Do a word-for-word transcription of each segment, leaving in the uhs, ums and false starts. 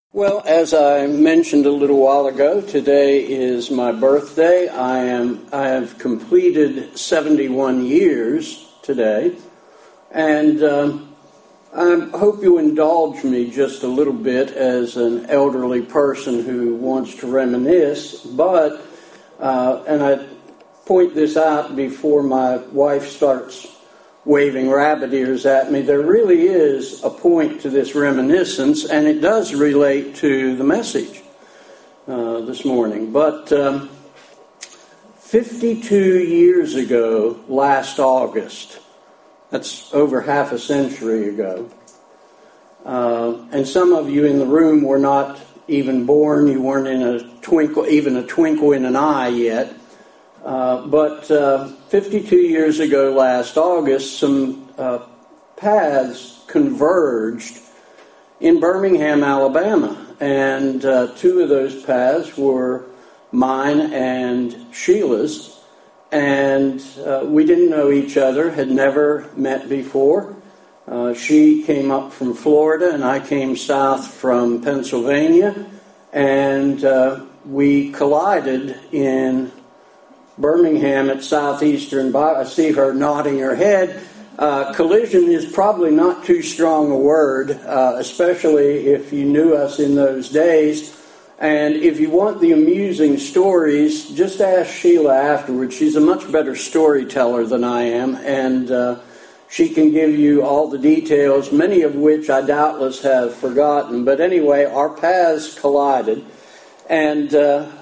Well, as I mentioned a little while ago, today is my birthday. I am I have completed seventy-one years today, and um, I hope you indulge me just a little bit as an elderly person who wants to reminisce. But uh, and I point this out before my wife starts waving rabbit ears at me, there really is a point to this reminiscence, and it does relate to the message uh, this morning. But um, fifty-two years ago, last August, that's over half a century ago, uh, and some of you in the room were not even born, you weren't in a twinkle, even a twinkle in an eye yet. Uh, but uh, fifty-two years ago last August, some uh, paths converged in Birmingham, Alabama. And uh, two of those paths were mine and Sheila's. And uh, we didn't know each other, had never met before. Uh, she came up from Florida and I came south from Pennsylvania. And uh, we collided in Birmingham at Southeastern Bible. I see her nodding her head. Uh, collision is probably not too strong a word, uh, especially if you knew us in those days. And if you want the amusing stories, just ask Sheila afterwards. She's a much better storyteller than I am, and uh, she can give you all the details, many of which I doubtless have forgotten. But anyway, our paths collided, and uh,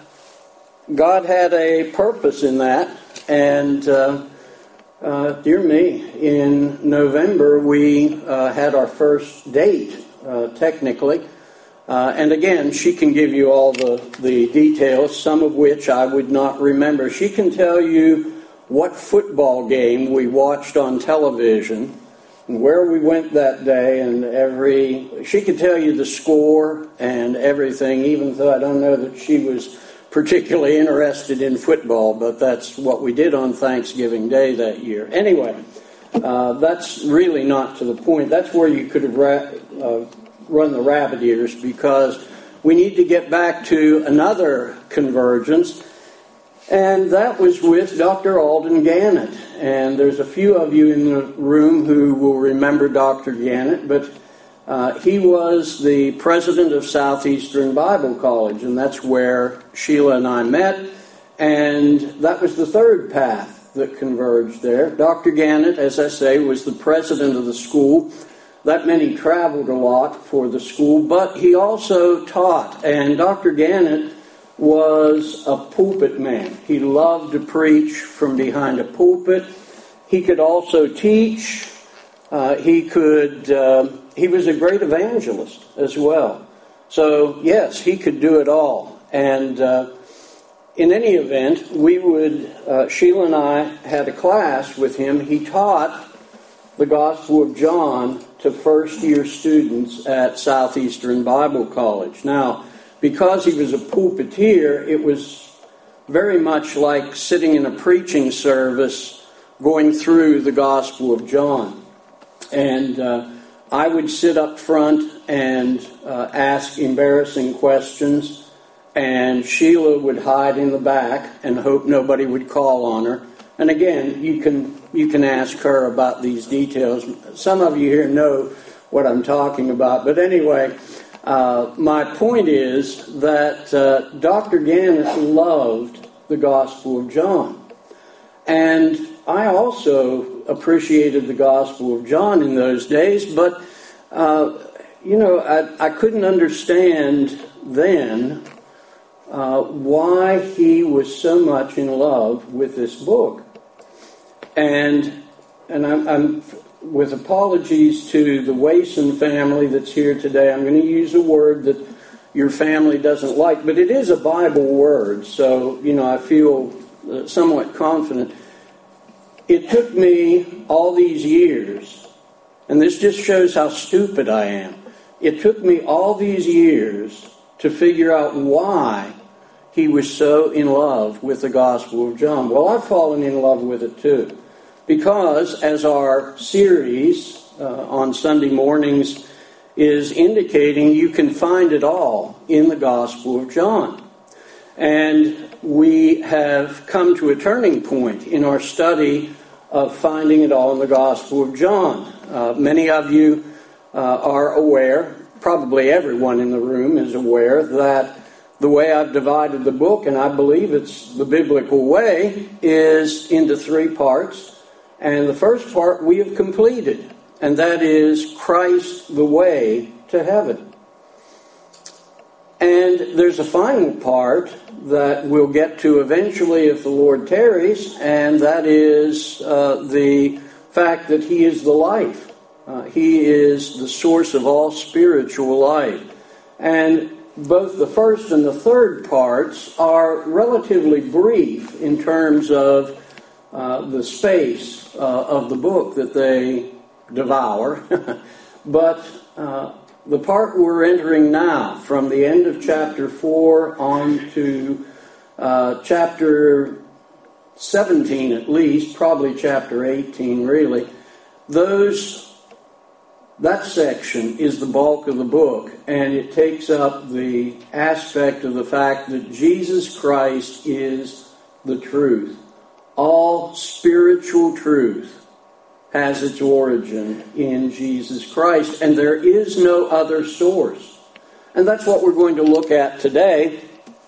God had a purpose in that, and uh, uh, dear me, in November we uh, had our first date, uh, technically, uh, and again, she can give you all the, the details, some of which I would not remember. She can tell you what football game we watched on television, and where we went that day, and every, she could tell you the score and everything, even though I don't know that she was particularly interested in football, but that's what we did on Thanksgiving Day that year. Anyway, uh, that's really not to the point. That's where you could have ra- uh, run the rabbit ears, because we need to get back to another convergence, and that was with Doctor Alden Gannett. And there's a few of you in the room who will remember Doctor Gannett, but Uh, he was the president of Southeastern Bible College, and that's where Sheila and I met, and that was the third path that converged there. Doctor Gannett, as I say, was the president of the school. That meant he traveled a lot for the school, but he also taught, and Doctor Gannett was a pulpit man. He loved to preach from behind a pulpit. He could also teach. Uh, he could... Uh, He was a great evangelist as well. So, yes, he could do it all. And uh, in any event, we would, uh, Sheila and I had a class with him. He taught the Gospel of John to first-year students at Southeastern Bible College. Now, because he was a pulpiteer, it was very much like sitting in a preaching service going through the Gospel of John. And uh, I would sit up front and uh, ask embarrassing questions, and Sheila would hide in the back and hope nobody would call on her. And again, you can you can ask her about these details. Some of you here know what I'm talking about. But anyway, uh, my point is that uh, Doctor Gannett loved the Gospel of John. And I also appreciated the Gospel of John in those days, but, uh, you know, I, I couldn't understand then uh, why he was so much in love with this book. And and I'm, I'm, with apologies to the Wason family that's here today, I'm going to use a word that your family doesn't like, but it is a Bible word, so, you know, I feel uh, somewhat confident. It took me all these years, and this just shows how stupid I am. It took me all these years to figure out why he was so in love with the Gospel of John. Well, I've fallen in love with it too, because as our series uh, on Sunday mornings is indicating you can find it all in the Gospel of John. And we have come to a turning point in our study of finding it all in the Gospel of John. Uh, many of you uh, are aware, probably everyone in the room is aware, that the way I've divided the book, and I believe it's the biblical way, is into three parts. And the first part we have completed, and that is Christ the way to heaven. And there's a final part that we'll get to eventually if the Lord tarries, and that is uh, the fact that He is the life. Uh, he is the source of all spiritual life. And both the first and the third parts are relatively brief in terms of uh, the space uh, of the book that they devour. But uh, the part we're entering now, from the end of chapter four on to uh, chapter seventeen at least, probably chapter eighteen really, those that section is the bulk of the book, and it takes up the aspect of the fact that Jesus Christ is the truth. All spiritual truth has its origin in Jesus Christ, and there is no other source. And that's what we're going to look at today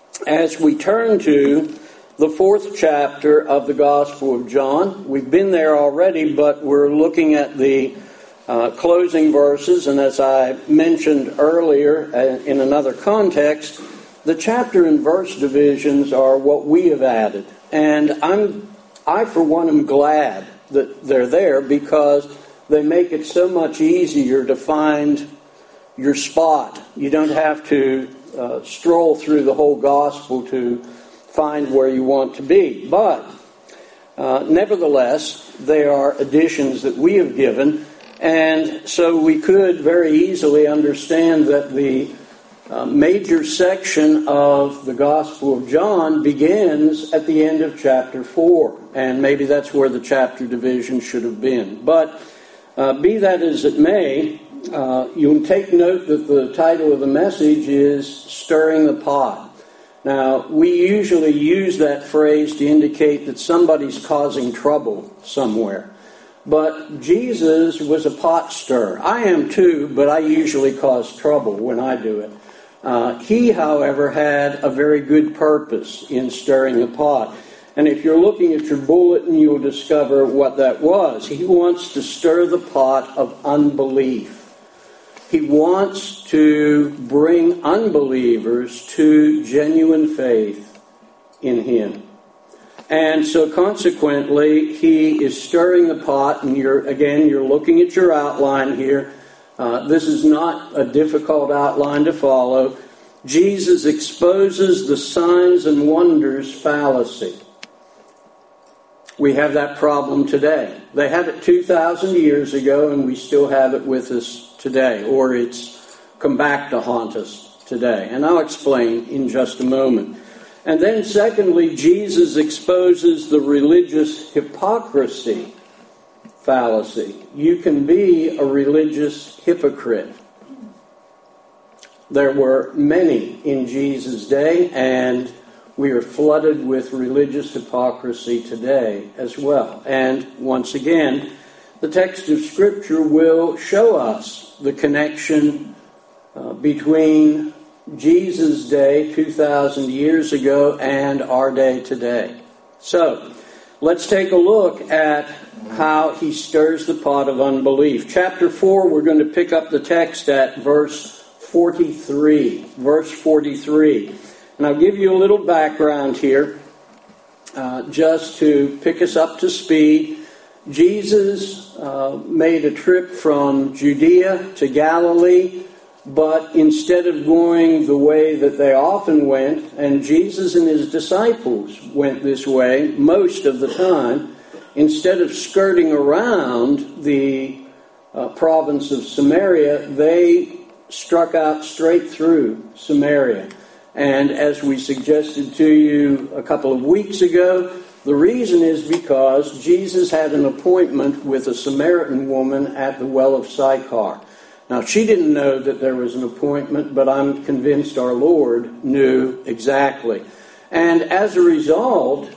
as we turn to the fourth chapter of the Gospel of John. We've been there already, but we're looking at the uh, closing verses, and as I mentioned earlier uh, in another context, the chapter and verse divisions are what we have added. And I'm, I, for one, am glad that they're there, because they make it so much easier to find your spot. You don't have to uh, stroll through the whole gospel to find where you want to be. But uh, nevertheless, they are additions that we have given, and so we could very easily understand that the uh, major section of the Gospel of John begins at the end of chapter four. And maybe that's where the chapter division should have been. But uh, be that as it may, uh, you'll take note that the title of the message is Stirring the Pot. Now, we usually use that phrase to indicate that somebody's causing trouble somewhere. But Jesus was a pot stirrer. I am too, but I usually cause trouble when I do it. Uh, he, however, had a very good purpose in stirring the pot. And if you're looking at your bulletin, you'll discover what that was. He wants to stir the pot of unbelief. He wants to bring unbelievers to genuine faith in Him. And so consequently, He is stirring the pot, and you're again, you're looking at your outline here. Uh, this is not a difficult outline to follow. Jesus exposes the signs and wonders fallacy. We have that problem today. They had it two thousand years ago, and we still have it with us today, or it's come back to haunt us today. And I'll explain in just a moment. And then secondly, Jesus exposes the religious hypocrisy fallacy. You can be a religious hypocrite. There were many in Jesus' day, and we are flooded with religious hypocrisy today as well. And once again, the text of Scripture will show us the connection uh, between Jesus' day two thousand years ago and our day today. So, let's take a look at how He stirs the pot of unbelief. Chapter four, we're going to pick up the text at verse forty-three. Verse forty-three. And I'll give you a little background here, uh, just to pick us up to speed. Jesus uh, made a trip from Judea to Galilee, but instead of going the way that they often went, and Jesus and His disciples went this way most of the time, instead of skirting around the uh, province of Samaria, they struck out straight through Samaria. And as we suggested to you a couple of weeks ago, the reason is because Jesus had an appointment with a Samaritan woman at the well of Sychar. Now, she didn't know that there was an appointment, but I'm convinced our Lord knew exactly. And as a result,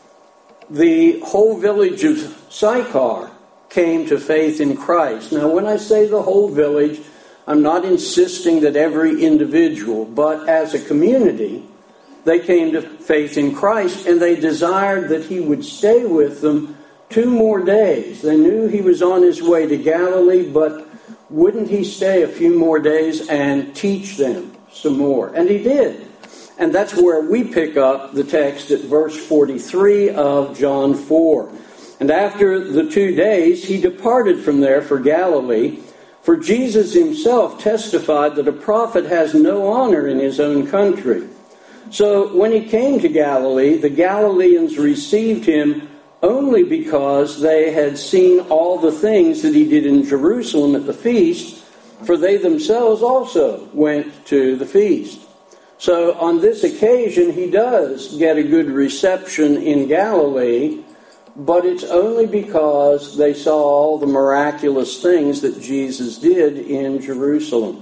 the whole village of Sychar came to faith in Christ. Now, when I say the whole village, I'm not insisting that every individual, but as a community, they came to faith in Christ, and they desired that he would stay with them two more days. They knew he was on his way to Galilee, but wouldn't he stay a few more days and teach them some more? And he did. And that's where we pick up the text at verse forty-three of John four. And after the two days, he departed from there for Galilee, for Jesus himself testified that a prophet has no honor in his own country. So when he came to Galilee, the Galileans received him only because they had seen all the things that he did in Jerusalem at the feast, for they themselves also went to the feast. So on this occasion, he does get a good reception in Galilee, but it's only because they saw all the miraculous things that Jesus did in Jerusalem.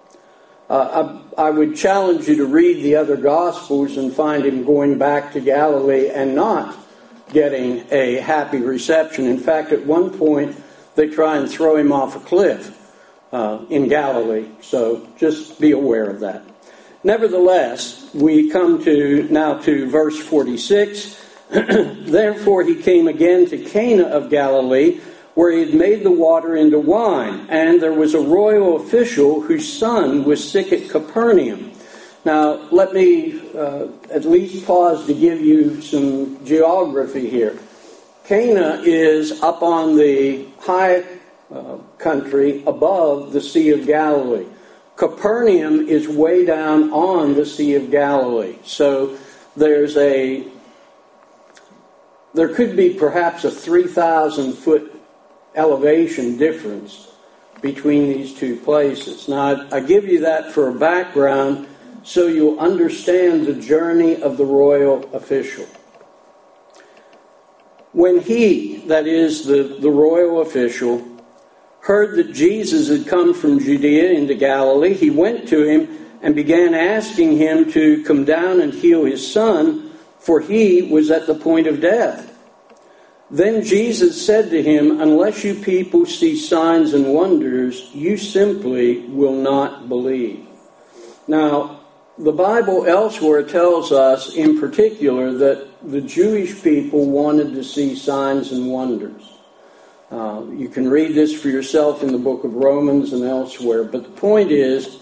Uh, I, I would challenge you to read the other Gospels and find him going back to Galilee and not getting a happy reception. In fact, at one point, they try and throw him off a cliff uh, in Galilee. So just be aware of that. Nevertheless, we come to now to verse forty-six. Therefore he came again to Cana of Galilee, where he had made the water into wine. And there was a royal official whose son was sick at Capernaum. Now, let me uh, at least pause to give you some geography here. Cana is up on the high uh, country above the Sea of Galilee. Capernaum is way down on the Sea of Galilee. So there's a, there could be perhaps a three thousand foot elevation difference between these two places. Now, I, I give you that for a background so you'll understand the journey of the royal official. When he, that is the, the royal official, heard that Jesus had come from Judea into Galilee, he went to him and began asking him to come down and heal his son, for he was at the point of death. Then Jesus said to him, unless you people see signs and wonders, you simply will not believe. Now, the Bible elsewhere tells us in particular that the Jewish people wanted to see signs and wonders. Uh, you can read this for yourself in the book of Romans and elsewhere, but the point is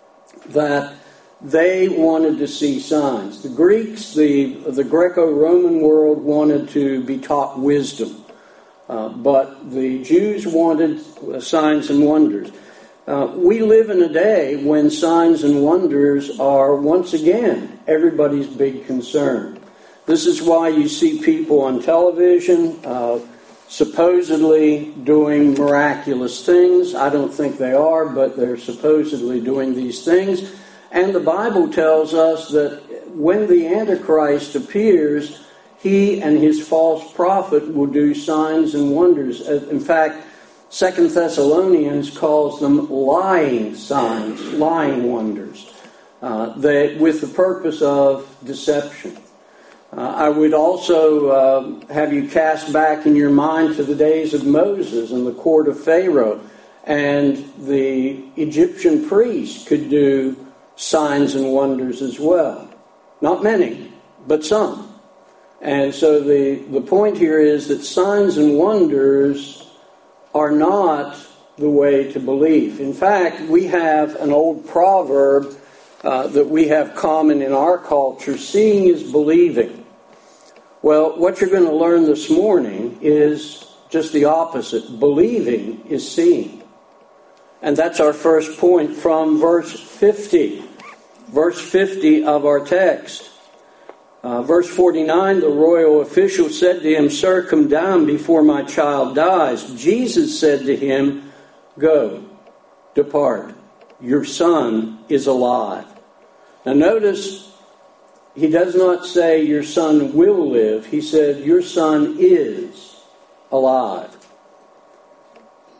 that they wanted to see signs. The Greeks, the, the Greco-Roman world wanted to be taught wisdom, uh, but the Jews wanted uh, signs and wonders. Uh, we live in a day when signs and wonders are, once again, everybody's big concern. This is why you see people on television uh, supposedly doing miraculous things. I don't think they are, but they're supposedly doing these things. And the Bible tells us that when the Antichrist appears, he and his false prophet will do signs and wonders. In fact, Second Thessalonians calls them lying signs, lying wonders, uh, that with the purpose of deception. Uh, I would also uh, have you cast back in your mind to the days of Moses and the court of Pharaoh, and the Egyptian priests could do signs and wonders as well. Not many, but some. And so the, the point here is that signs and wonders are not the way to belief. In fact, we have an old proverb uh, that we have common in our culture, seeing is believing. Well, what you're going to learn this morning is just the opposite. Believing is seeing. And that's our first point from verse fifty. Verse fifty of our text. Uh, verse forty-nine, the royal official said to him, Sir, come down before my child dies. Jesus said to him, Go, depart. Your son is alive. Now notice, he does not say your son will live. He said your son is alive.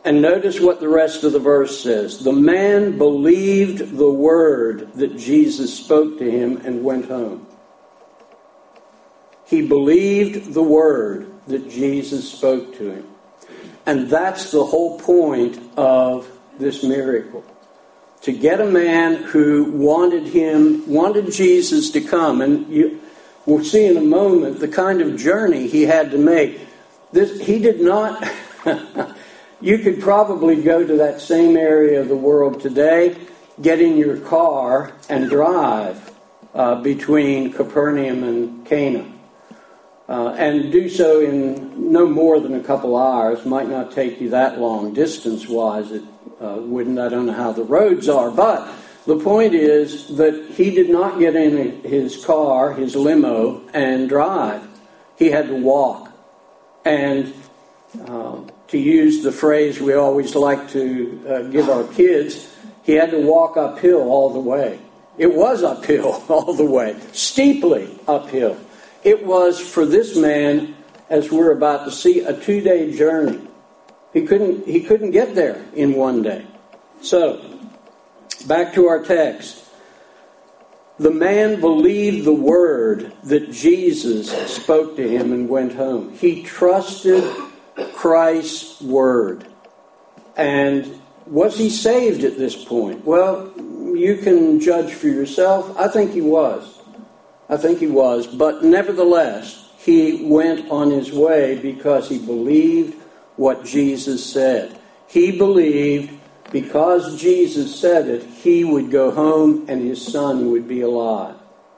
And notice what the rest of the verse says. The man believed the word that Jesus spoke to him and went home. He believed the word that Jesus spoke to him. And that's the whole point of this miracle. To get a man who wanted him, wanted Jesus to come. And you, we'll see in a moment the kind of journey he had to make. This, he did not... You could probably go to that same area of the world today, get in your car and drive uh, between Capernaum and Cana. Uh, and do so in no more than a couple hours. Might not take you that long distance-wise. It uh, wouldn't. I don't know how the roads are. But the point is that he did not get in his car, his limo, and drive. He had to walk. And... Uh, to use the phrase we always like to uh, give our kids, he had to walk uphill all the way. It was uphill all the way, steeply uphill. It was, for this man, as we're about to see, a two-day journey. He couldn't, he couldn't get there in one day. So, back to our text. The man believed the word that Jesus spoke to him and went home. He trusted Christ's word. And was he saved at this point? Well, you can judge for yourself. I think he was. I think he was. But nevertheless, he went on his way because he believed what Jesus said. He believed because Jesus said it, he would go home and his son would be alive.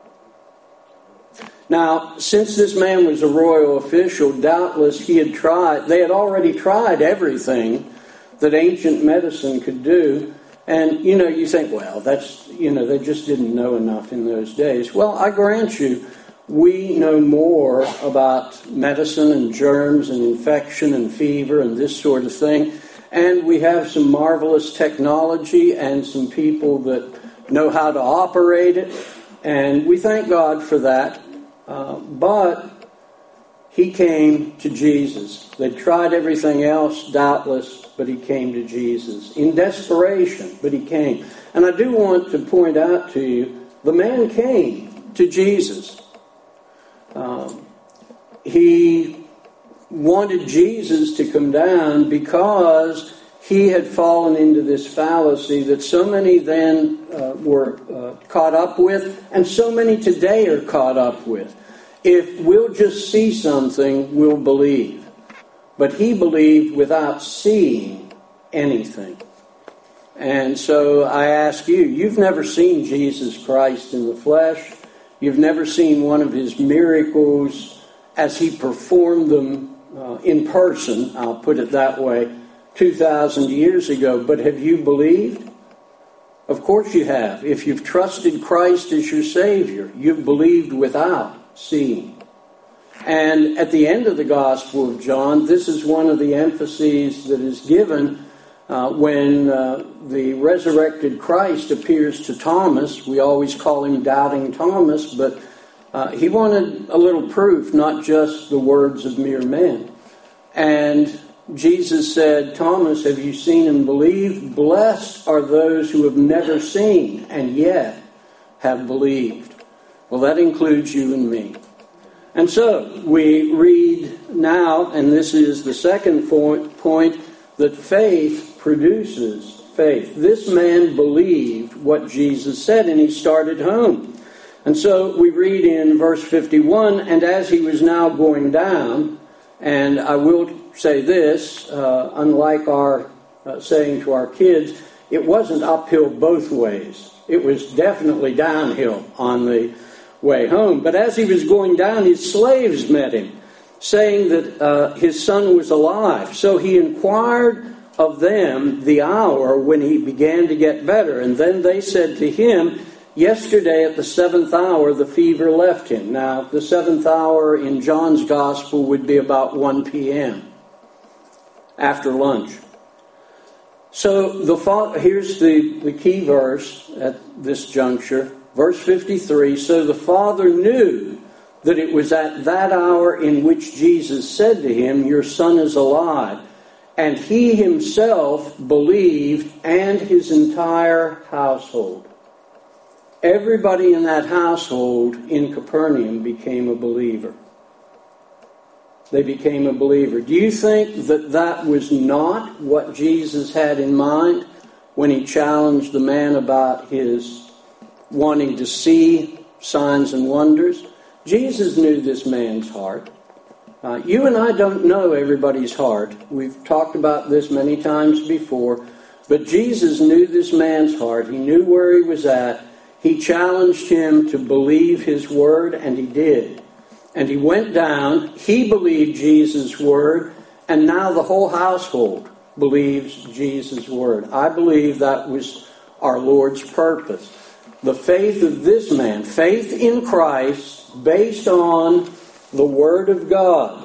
Now, since this man was a royal official, doubtless he had tried, they had already tried everything that ancient medicine could do. And, you know, you think, well, that's, you know, they just didn't know enough in those days. Well, I grant you, we know more about medicine and germs and infection and fever and this sort of thing. And we have some marvelous technology and some people that know how to operate it. And we thank God for that. Uh, but he came to Jesus. They tried everything else, doubtless, but he came to Jesus. In desperation, but he came. And I do want to point out to you, the man came to Jesus. Um, he wanted Jesus to come down because he had fallen into this fallacy that so many then uh, were uh, caught up with, and so many today are caught up with. If we'll just see something, we'll believe. But he believed without seeing anything. And so I ask you, you've never seen Jesus Christ in the flesh. You've never seen one of his miracles as he performed them uh, in person, I'll put it that way, two thousand years ago. But have you believed? Of course you have. If you've trusted Christ as your Savior, you've believed without seeing. And at the end of the Gospel of John, this is one of the emphases that is given uh, when uh, the resurrected Christ appears to Thomas. We always call him Doubting Thomas, but uh, he wanted a little proof, not just the words of mere men. And Jesus said, Thomas, have you seen and believed? Blessed are those who have never seen and yet have believed. Well, that includes you and me. And so we read now, and this is the second point, that faith produces faith. This man believed what Jesus said, and he started home. And so we read in verse fifty-one, and as he was now going down, and I will say this, uh, unlike our uh, saying to our kids, it wasn't uphill both ways. It was definitely downhill on the way home. But as he was going down, his slaves met him, saying that uh, his son was alive. So he inquired of them the hour when he began to get better. And then they said to him, yesterday at the seventh hour the fever left him. Now, the seventh hour in John's Gospel would be about one p.m. after lunch. So the fa- here's the, the key verse at this juncture. Verse fifty-three, so the father knew that it was at that hour in which Jesus said to him, your son is alive. And he himself believed, and his entire household. Everybody in that household in Capernaum became a believer. They became a believer. Do you think that that was not what Jesus had in mind when he challenged the man about his wanting to see signs and wonders? Jesus knew this man's heart. Uh, you and I don't know everybody's heart. We've talked about this many times before. But Jesus knew this man's heart. He knew where he was at. He challenged him to believe his word, and he did. And he went down. He believed Jesus' word, and now the whole household believes Jesus' word. I believe that was our Lord's purpose. The faith of this man, faith in Christ, based on the Word of God,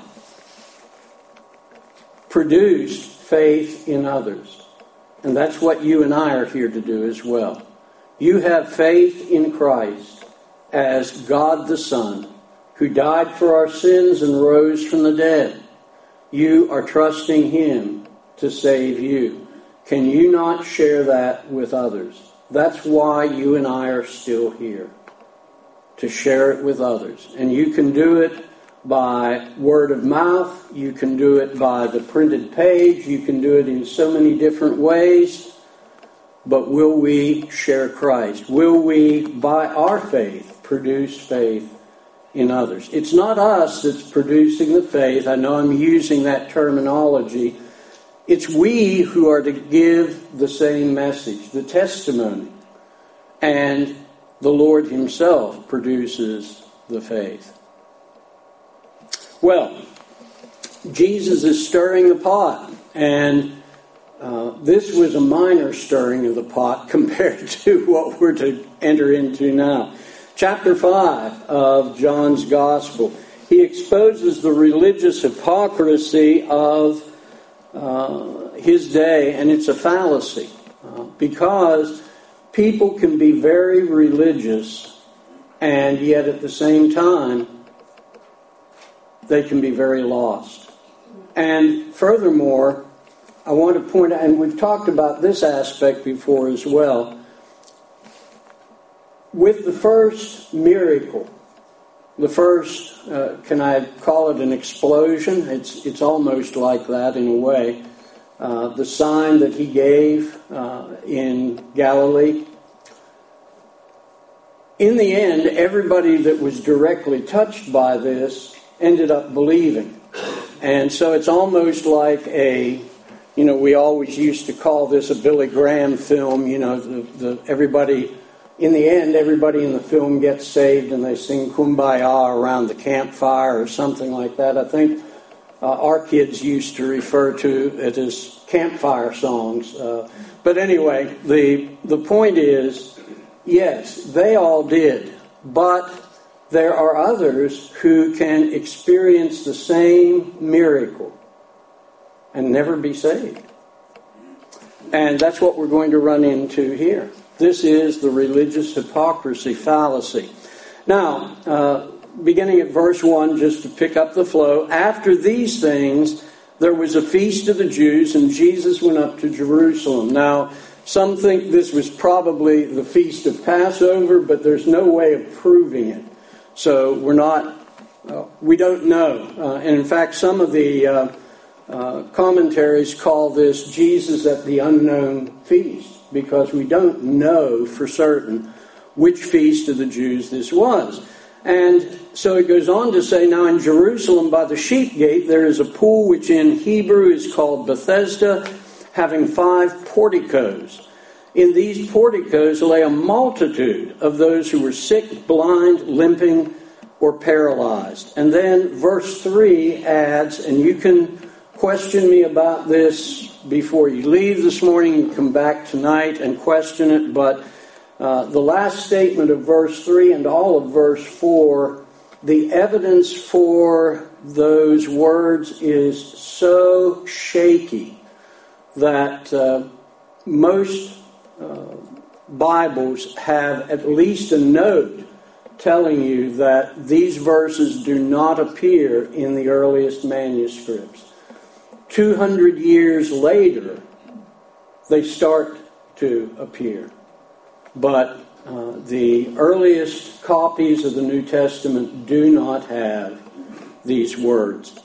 produced faith in others. And that's what you and I are here to do as well. You have faith in Christ as God the Son, who died for our sins and rose from the dead. You are trusting Him to save you. Can you not share that with others? That's why you and I are still here, to share it with others. And you can do it by word of mouth. You can do it by the printed page. You can do it in so many different ways. But will we share Christ? Will we, by our faith, produce faith in others? It's not us that's producing the faith. I know I'm using that terminology. It's we who are to give the same message, the testimony. And the Lord Himself produces the faith. Well, Jesus is stirring the pot, and uh, this was a minor stirring of the pot compared to what we're to enter into now. Chapter five of John's Gospel. He exposes the religious hypocrisy of uh, his day, and it's a fallacy, uh, because people can be very religious, and yet at the same time, they can be very lost. And furthermore, I want to point out, and we've talked about this aspect before as well, with the first miracle, the first, uh, can I call it an explosion? It's it's almost like that in a way. Uh, the sign that He gave uh, in Galilee. In the end, everybody that was directly touched by this ended up believing. And so it's almost like a, you know, we always used to call this a Billy Graham film. You know, the, the everybody, in the end, everybody in the film gets saved and they sing Kumbaya around the campfire or something like that. I think uh, our kids used to refer to it as campfire songs. Uh, but anyway, the the point is, yes, they all did, but there are others who can experience the same miracle and never be saved. And that's what we're going to run into here. This is the religious hypocrisy fallacy. Now, uh, beginning at verse one, just to pick up the flow, after these things, there was a feast of the Jews, and Jesus went up to Jerusalem. Now, some think this was probably the feast of Passover, but there's no way of proving it. So we're not, uh, we don't know. Uh, and in fact, some of the uh, uh, commentaries call this Jesus at the unknown feast, because we don't know for certain which feast of the Jews this was. And so it goes on to say, now in Jerusalem by the sheep gate there is a pool which in Hebrew is called Bethesda, having five porticos. In these porticos lay a multitude of those who were sick, blind, limping, or paralyzed. And then verse three adds, and you can question me about this before you leave this morning and come back tonight and question it, but uh, the last statement of verse three and all of verse four, the evidence for those words is so shaky that uh, most Uh, Bibles have at least a note telling you that these verses do not appear in the earliest manuscripts. two hundred years later, they start to appear. But uh, the earliest copies of the New Testament do not have these words.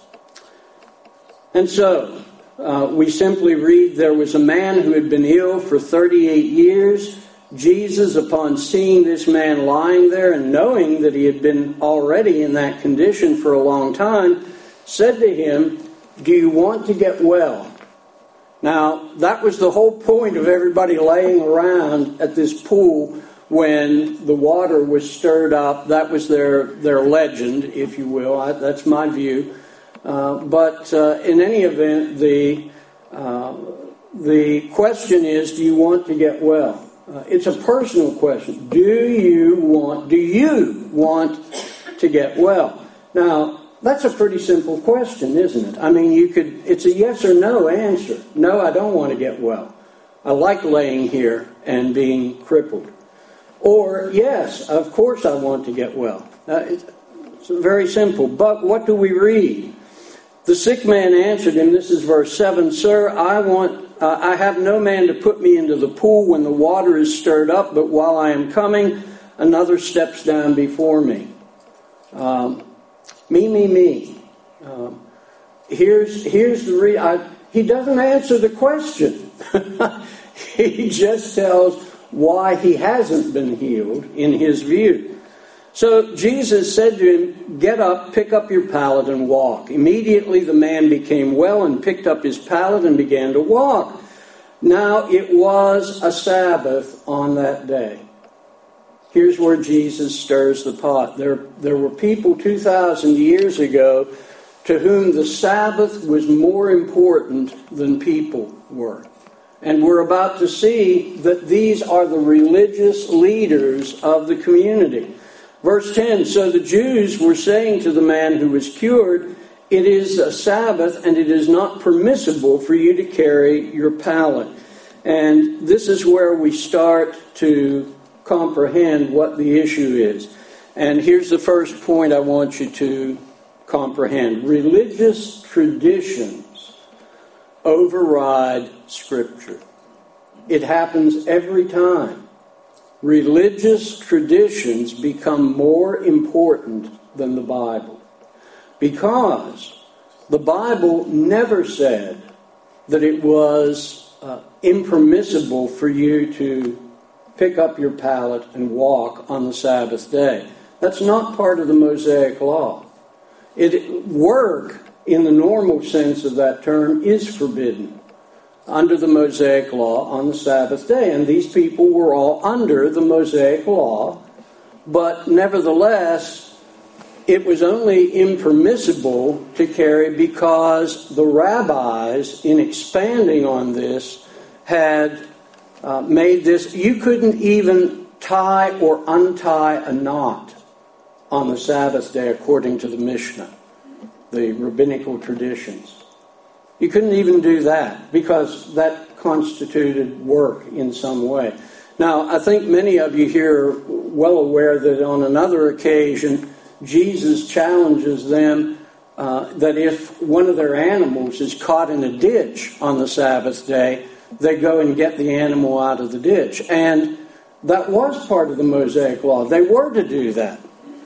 And so, uh, we simply read, there was a man who had been ill for thirty-eight years. Jesus, upon seeing this man lying there and knowing that he had been already in that condition for a long time, said to him, do you want to get well? Now, that was the whole point of everybody laying around at this pool when the water was stirred up. That was their, their legend, if you will. I, that's my view. Uh, but uh, in any event, the, uh, the question is, do you want to get well? Uh, it's a personal question. Do you want, do you want to get well? Now, that's a pretty simple question, isn't it? I mean, you could, it's a yes or no answer. No, I don't want to get well. I like laying here and being crippled. Or, yes, of course I want to get well. Uh, it's, it's very simple. But what do we read? The sick man answered him, this is verse seven, Sir, I want, uh, I have no man to put me into the pool when the water is stirred up, but while I am coming, another steps down before me. Um, me, me, me. Um, here's here's the re- I, he doesn't answer the question. He just tells why he hasn't been healed in his view. So Jesus said to him, get up, pick up your pallet and walk. Immediately the man became well and picked up his pallet and began to walk. Now it was a Sabbath on that day. Here's where Jesus stirs the pot. There, there were people two thousand years ago to whom the Sabbath was more important than people were. And we're about to see that these are the religious leaders of the community. Verse ten, so the Jews were saying to the man who was cured, it is a Sabbath and it is not permissible for you to carry your pallet. And this is where we start to comprehend what the issue is. And here's the first point I want you to comprehend. Religious traditions override Scripture. It happens every time. Religious traditions become more important than the Bible. Because the Bible never said that it was uh, impermissible for you to pick up your pallet and walk on the Sabbath day. That's not part of the Mosaic Law. It, work, in the normal sense of that term, is forbidden under the Mosaic Law on the Sabbath day. And these people were all under the Mosaic Law, but nevertheless, it was only impermissible to carry because the rabbis, in expanding on this, had uh, made this, you couldn't even tie or untie a knot on the Sabbath day according to the Mishnah, the rabbinical traditions. You couldn't even do that because that constituted work in some way. Now, I think many of you here are well aware that on another occasion, Jesus challenges them uh, that if one of their animals is caught in a ditch on the Sabbath day, they go and get the animal out of the ditch. And that was part of the Mosaic Law. They were to do that.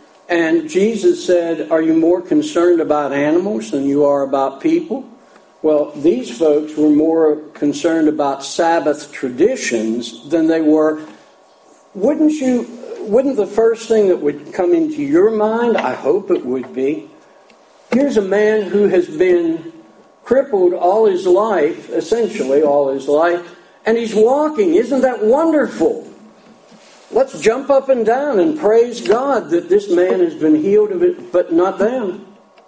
And Jesus said, are you more concerned about animals than you are about people? Well, these folks were more concerned about Sabbath traditions than they were. Wouldn't you, wouldn't the first thing that would come into your mind, I hope it would be, here's a man who has been crippled all his life, essentially all his life, and he's walking. Isn't that wonderful? Let's jump up and down and praise God that this man has been healed of it, but not them.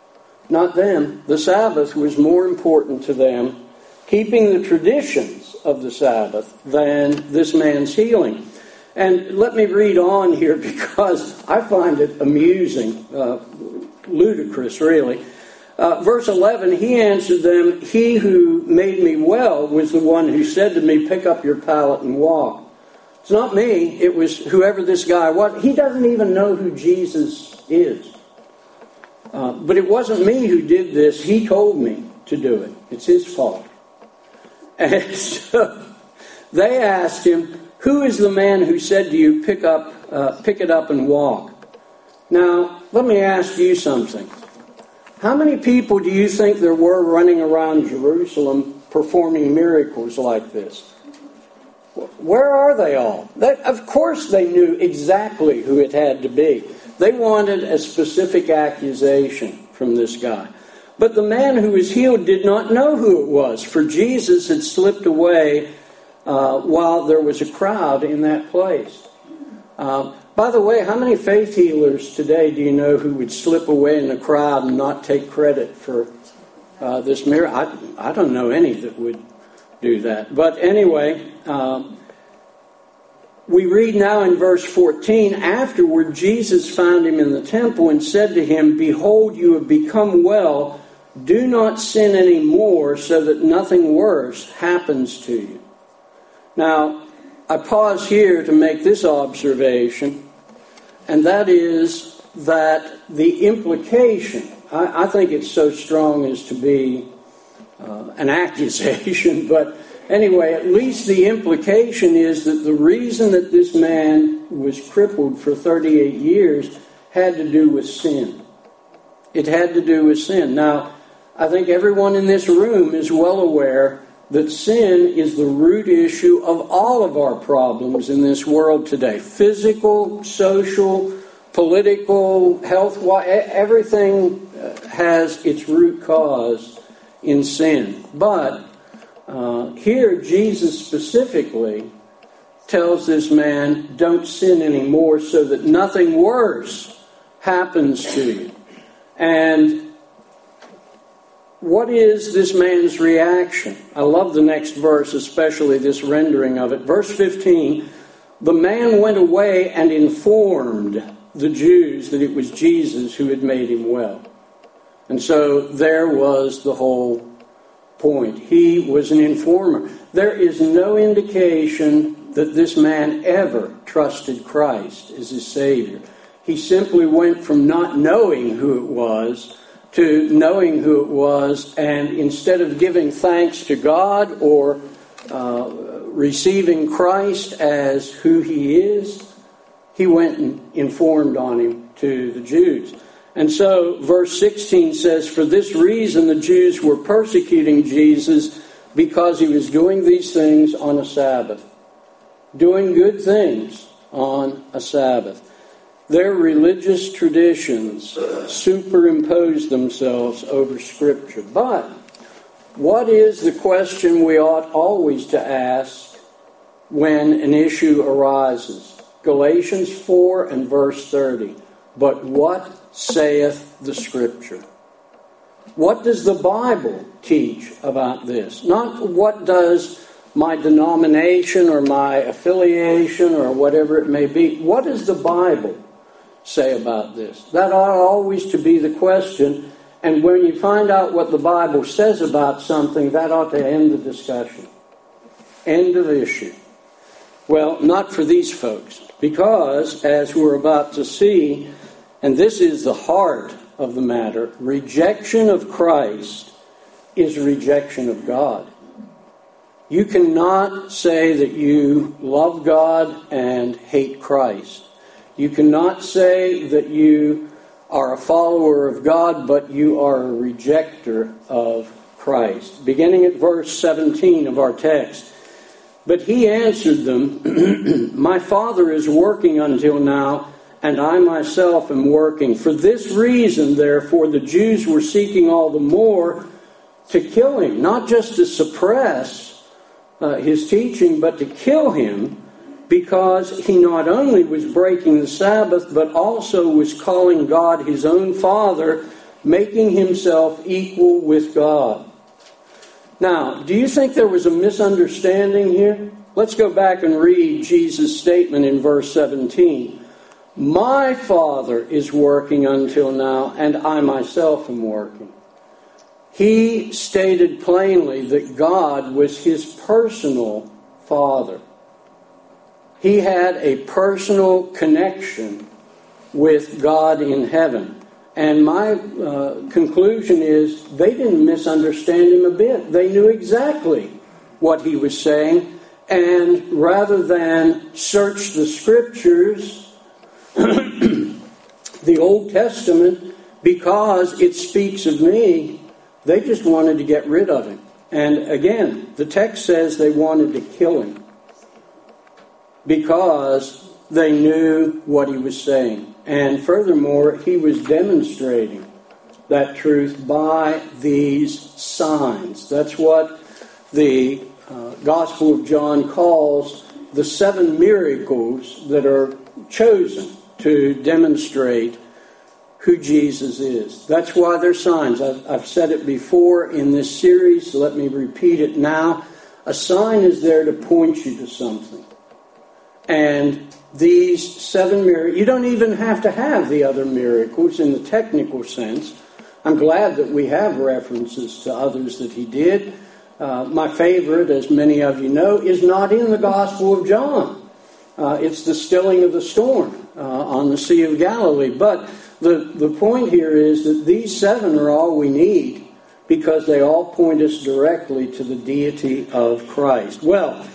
Not them. The Sabbath was more important to them, keeping the traditions of the Sabbath, than this man's healing. And let me read on here because I find it amusing, uh, ludicrous really. Uh, verse eleven, he answered them, he who made me well was the one who said to me, pick up your pallet and walk. It's not me, it was whoever this guy was. He doesn't even know who Jesus is. Uh, but it wasn't me who did this. He told me. to do it. It's his fault. And so they asked him, who is the man who said to you, pick up, uh, pick it up and walk? Now, let me ask you something. How many people do you think there were running around Jerusalem performing miracles like this? Where are they all? They, of course they knew exactly who it had to be. They wanted a specific accusation from this guy. But the man who was healed did not know who it was, for Jesus had slipped away uh, while there was a crowd in that place. Uh, by the way, how many faith healers today do you know who would slip away in the crowd and not take credit for uh, this miracle? I, I don't know any that would do that. But anyway, um, we read now in verse fourteen, afterward Jesus found him in the temple and said to him, behold, you have become well. Do not sin any more so that nothing worse happens to you. Now, I pause here to make this observation, and that is that the implication, I, I think it's so strong as to be uh, an accusation, but anyway, at least the implication is that the reason that this man was crippled for thirty-eight years had to do with sin. It had to do with sin. Now, I think everyone in this room is well aware that sin is the root issue of all of our problems in this world today. Physical, social, political, health, everything has its root cause in sin. But uh, here Jesus specifically tells this man, don't sin anymore so that nothing worse happens to you. And what is this man's reaction? I love the next verse, especially this rendering of it. Verse fifteen, the man went away and informed the Jews that it was Jesus who had made him well. And so there was the whole point. He was an informer. There is no indication that this man ever trusted Christ as his Savior. He simply went from not knowing who it was to knowing who it was, and instead of giving thanks to God or uh, receiving Christ as who he is, he went and informed on him to the Jews. And so verse sixteen says, for this reason the Jews were persecuting Jesus because he was doing these things on a Sabbath. Doing good things on a Sabbath. Their religious traditions superimpose themselves over Scripture. But what is the question we ought always to ask when an issue arises? Galatians four and verse thirty. But what saith the Scripture? What does the Bible teach about this? Not what does my denomination or my affiliation or whatever it may be. What does the Bible say about this? That ought always to be the question. And when you find out what the Bible says about something, that ought to end the discussion. End of issue. Well, not for these folks. Because, as we're about to see, and this is the heart of the matter, rejection of Christ is rejection of God. You cannot say that you love God and hate Christ. You cannot say that you are a follower of God, but you are a rejecter of Christ. Beginning at verse seventeen of our text. But he answered them, my Father is working until now, and I myself am working. For this reason, therefore, the Jews were seeking all the more to kill him, not just to suppress uh, his teaching, but to kill him, because he not only was breaking the Sabbath, but also was calling God his own Father, making himself equal with God. Now, do you think there was a misunderstanding here? Let's go back and read Jesus' statement in verse seventeen. My Father is working until now, and I myself am working. He stated plainly that God was his personal Father. He had a personal connection with God in heaven. And my uh, conclusion is they didn't misunderstand him a bit. They knew exactly what he was saying. And rather than search the Scriptures, the Old Testament, because it speaks of me, they just wanted to get rid of him. And again, the text says they wanted to kill him because they knew what he was saying. And furthermore, he was demonstrating that truth by these signs. That's what the uh, Gospel of John calls the seven miracles that are chosen to demonstrate who Jesus is. That's why they're signs. I've, I've said it before in this series, so let me repeat it now. A sign is there to point you to something. And these seven miracles, you don't even have to have the other miracles in the technical sense. I'm glad that we have references to others that he did. Uh, my favorite, as many of you know, is not in the Gospel of John. Uh, it's the stilling of the storm uh, on the Sea of Galilee. But the, the point here is that these seven are all we need because they all point us directly to the deity of Christ. Well,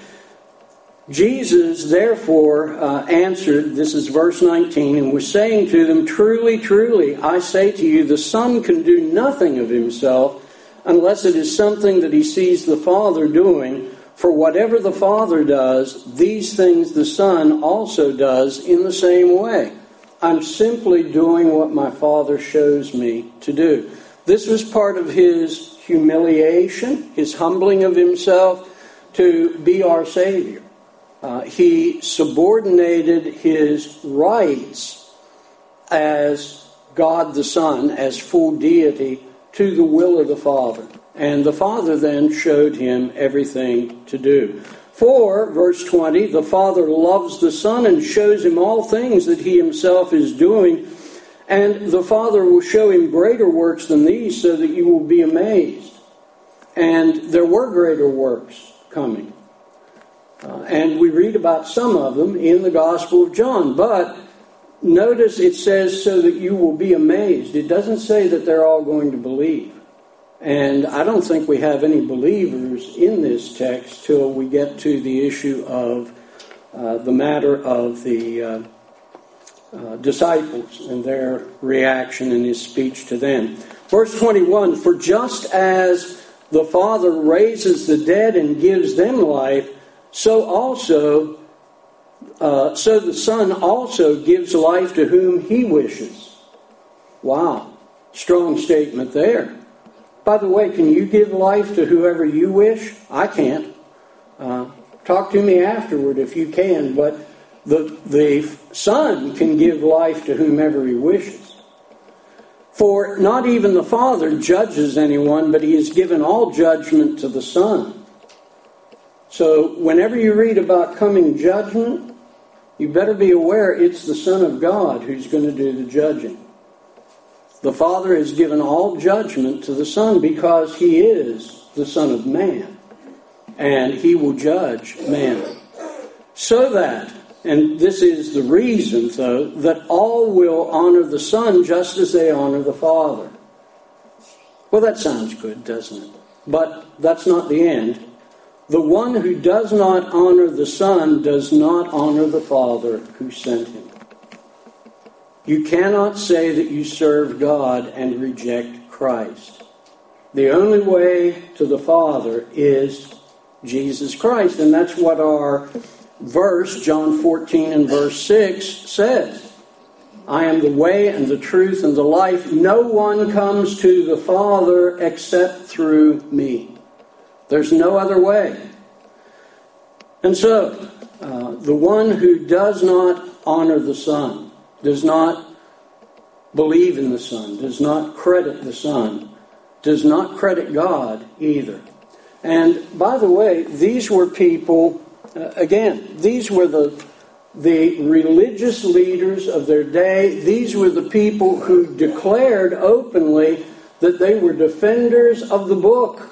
Jesus, therefore, uh, answered, this is verse nineteen, and was saying to them, "Truly, truly, I say to you, the Son can do nothing of himself unless it is something that he sees the Father doing. For whatever the Father does, these things the Son also does in the same way. I'm simply doing what my Father shows me to do." This was part of his humiliation, his humbling of himself to be our Savior. Uh, he subordinated his rights as God the Son, as full deity, to the will of the Father. And the Father then showed him everything to do. For, verse twenty, the Father loves the Son and shows him all things that he himself is doing. And the Father will show him greater works than these so that you will be amazed. And there were greater works coming. Uh, and we read about some of them in the Gospel of John. But notice it says so that you will be amazed. It doesn't say that they're all going to believe. And I don't think we have any believers in this text till we get to the issue of uh, the matter of the uh, uh, disciples and their reaction in his speech to them. Verse twenty-one, "For just as the Father raises the dead and gives them life, so also, uh, so the Son also gives life to whom he wishes." Wow, strong statement there. By the way, can you give life to whoever you wish? I can't. Uh, talk to me afterward if you can, but the, the Son can give life to whomever he wishes. For not even the Father judges anyone, but he has given all judgment to the Son. So whenever you read about coming judgment, you better be aware it's the Son of God who's going to do the judging. The Father has given all judgment to the Son because he is the Son of Man. And he will judge man. So that, and this is the reason, though, that all will honor the Son just as they honor the Father. Well, that sounds good, doesn't it? But that's not the end. The one who does not honor the Son does not honor the Father who sent him. You cannot say that you serve God and reject Christ. The only way to the Father is Jesus Christ. And that's what our verse, John fourteen and verse six, says. "I am the way and the truth and the life. No one comes to the Father except through me." There's no other way. And so, uh, the one who does not honor the Son, does not believe in the Son, does not credit the Son, does not credit God either. And by the way, these were people, uh, again, these were the, the religious leaders of their day. These were the people who declared openly that they were defenders of the book,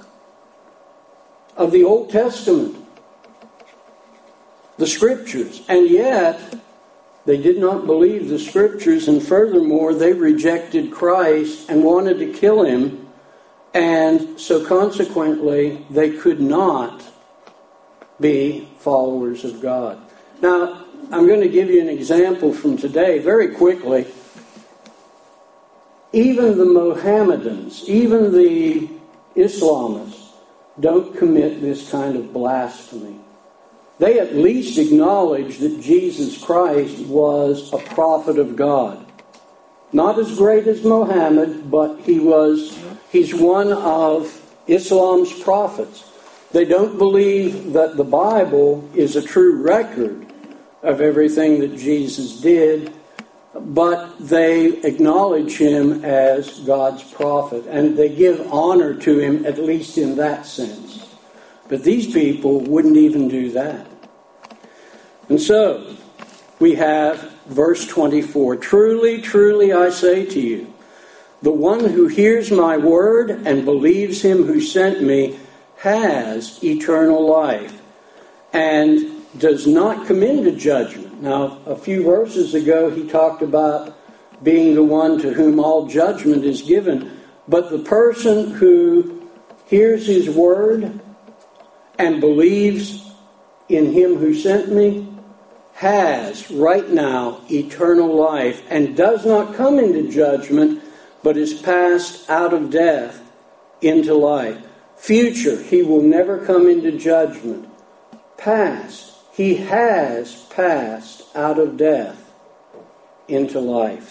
of the Old Testament, the Scriptures. And yet, They did not believe the Scriptures, and furthermore, they rejected Christ and wanted to kill him, and so consequently, they could not be followers of God. Now, I'm going to give you an example from today very quickly. Even the Mohammedans, even the Islamists, don't commit this kind of blasphemy. They at least acknowledge that Jesus Christ was a prophet of God. Not as great as Muhammad, but he was, he's one of Islam's prophets. They don't believe that the Bible is a true record of everything that Jesus did, but they acknowledge him as God's prophet, and they give honor to him, at least in that sense. But these people wouldn't even do that. And so, we have verse twenty-four. Truly, truly, I say to you, the one who hears my word and believes him who sent me has eternal life and does not come into judgment. Now, a few verses ago, he talked about being the one to whom all judgment is given. But the person who hears his word and believes in him who sent me has right now eternal life and does not come into judgment, but is passed out of death into life. Future, he will never come into judgment. Past, he has passed out of death into life.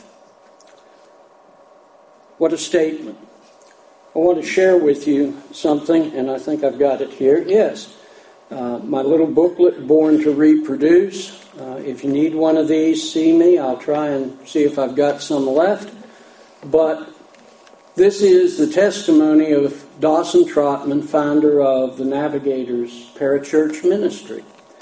What a statement. I want to share with you something, and I think I've got it here. Yes, uh, my little booklet, Born to Reproduce. Uh, if you need one of these, see me. I'll try and see if I've got some left. But this is the testimony of Dawson Trotman, founder of the Navigators Parachurch Ministry.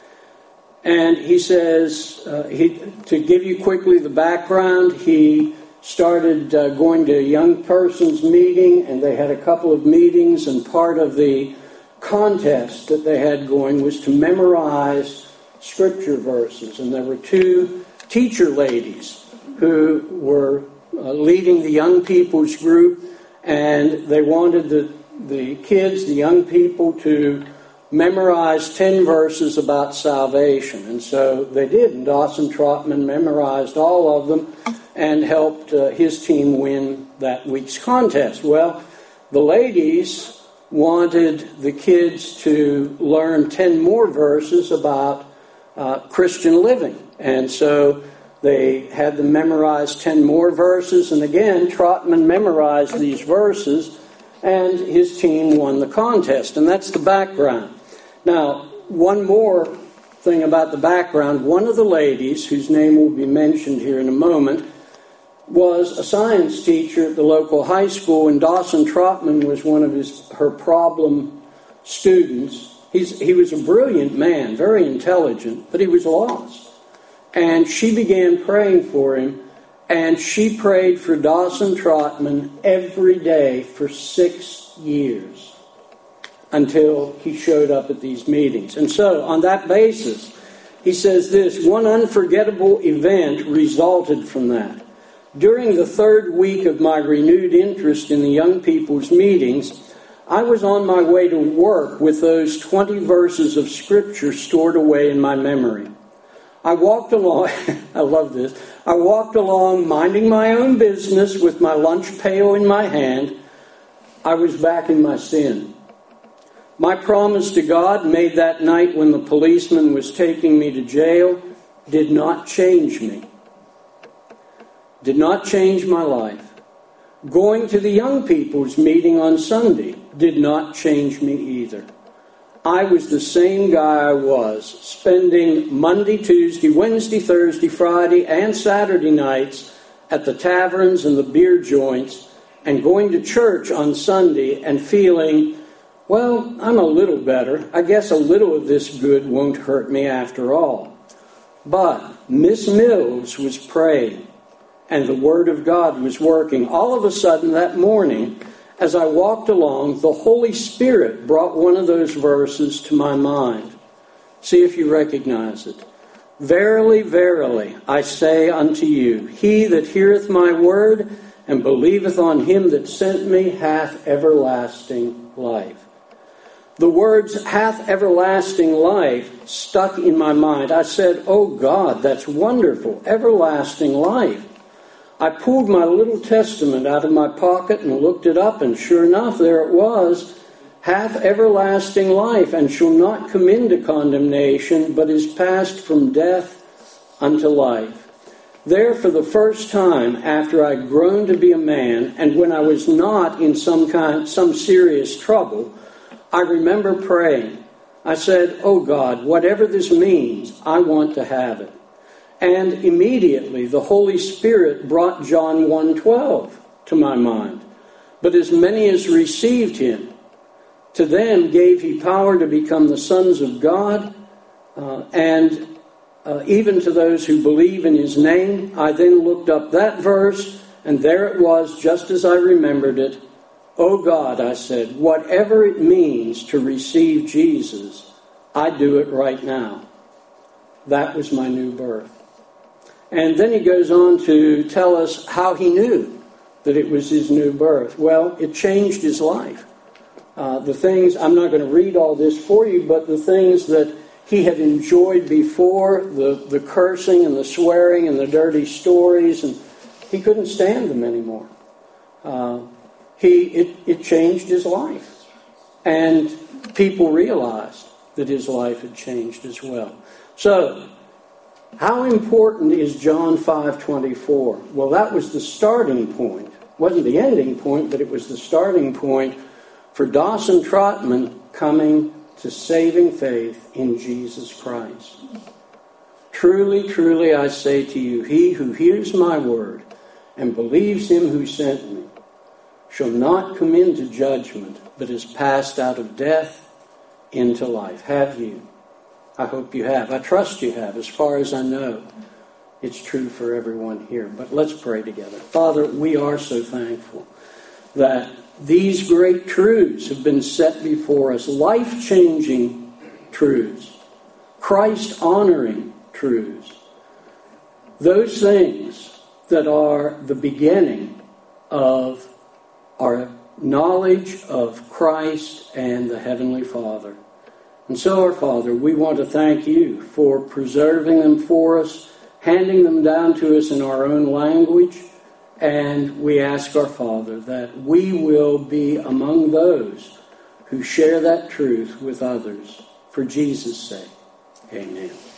And he says, uh, he, to give you quickly the background, he started uh, going to a young person's meeting, and they had a couple of meetings, and part of the contest that they had going was to memorize scripture verses. And there were two teacher ladies who were uh, leading the young people's group, and they wanted the, the kids, the young people, to memorize ten verses about salvation. And so they did, and Dawson Trotman memorized all of them and helped uh, his team win that week's contest. Well, the ladies wanted the kids to learn ten more verses about uh, Christian living. And so they had them memorize ten more verses, and again, Trotman memorized these verses, and his team won the contest. And that's the background. Now, one more thing about the background. One of the ladies, whose name will be mentioned here in a moment, was a science teacher at the local high school, and Dawson Trotman was one of his her problem students. He's, he was a brilliant man, very intelligent, but he was lost. And she began praying for him, and she prayed for Dawson Trotman every day for six years until he showed up at these meetings. And so, on that basis, he says this, one unforgettable event resulted from that. During the third week of my renewed interest in the young people's meetings, I was on my way to work with those twenty verses of Scripture stored away in my memory. I walked along, I love this, I walked along minding my own business with my lunch pail in my hand. I was back in my sin. My promise to God made that night when the policeman was taking me to jail did not change me. Did not change my life. Going to the young people's meeting on Sunday did not change me either. I was the same guy I was, spending Monday, Tuesday, Wednesday, Thursday, Friday, and Saturday nights at the taverns and the beer joints, and going to church on Sunday and feeling, well, I'm a little better. I guess a little of this good won't hurt me after all. But Miss Mills was praying, and the Word of God was working. All of a sudden that morning, as I walked along, the Holy Spirit brought one of those verses to my mind. See if you recognize it. Verily, verily, I say unto you, he that heareth my word and believeth on him that sent me hath everlasting life. The words hath everlasting life stuck in my mind. I said, oh God, that's wonderful, everlasting life. I pulled my little testament out of my pocket and looked it up, and sure enough, there it was. Hath everlasting life, and shall not come into condemnation, but is passed from death unto life. There, for the first time, after I'd grown to be a man, and when I was not in some kind, some serious trouble, I remember praying. I said, oh God, whatever this means, I want to have it. And immediately the Holy Spirit brought John one twelve to my mind. But as many as received him, to them gave he power to become the sons of God, uh, and uh, even to those who believe in his name. I then looked up that verse, and there it was, just as I remembered it. Oh God, I said, whatever it means to receive Jesus, I do it right now. That was my new birth. And then he goes on to tell us how he knew that it was his new birth. Well, it changed his life. Uh, the things, I'm not going to read all this for you, but the things that he had enjoyed before, the, the cursing and the swearing and the dirty stories, and he couldn't stand them anymore. Uh, he it, it changed his life. And people realized that his life had changed as well. So, how important is John five twenty-four? Well, that was the starting point. It wasn't the ending point, but it was the starting point for Dawson Trotman coming to saving faith in Jesus Christ. Truly, truly, I say to you, he who hears my word and believes him who sent me shall not come into judgment, but is passed out of death into life. Have you? I hope you have. I trust you have. As far as I know, it's true for everyone here. But let's pray together. Father, we are so thankful that these great truths have been set before us, life-changing truths, Christ-honoring truths, those things that are the beginning of our knowledge of Christ and the Heavenly Father. And so, our Father, we want to thank you for preserving them for us, handing them down to us in our own language. And we ask our Father that we will be among those who share that truth with others. For Jesus' sake, amen.